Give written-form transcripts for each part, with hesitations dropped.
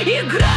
играю.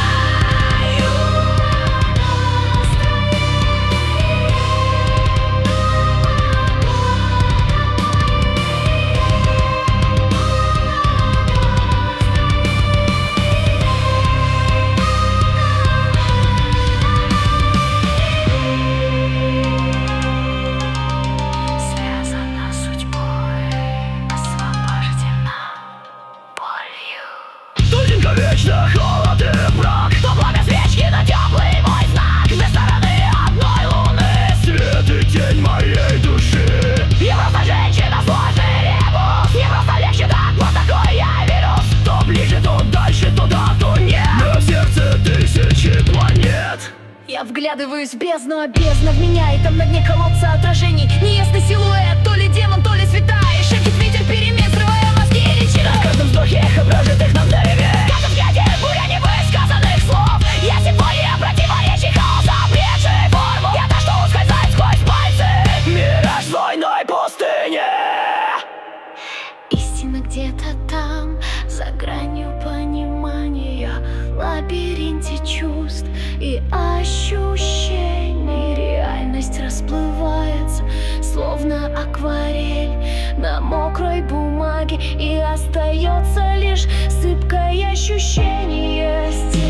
Вечно холод и мрак, то пламя свечки, но теплый мой знак. Две стороны одной луны, свет и тень моей души. Я просто женщина, сложный ребус. Мне просто легче так, вот такой я вирус. То ближе, то дальше, туда, то нет. На сердце тысячи планет. Я вглядываюсь в бездну, а бездна в меня. И там на дне колодца отражений неясный силуэт, то ли демон, то ли святая. Шепчет ветер перемен, срывая мозги и речи. На каждом вздохе эхо прожитых нам деревьев. Буря невысказанных слов. Я симфония противоречий, хаоса, обретший форму. Я то, что ускользает сквозь пальцы. Мираж двойной пустыни. Истина где-то там, за гранью понимания, в лабиринте чувств и ощущений. Реальность расплывается, словно акварель на мокрой бумаге, и остается лишь сыпкое ощущение.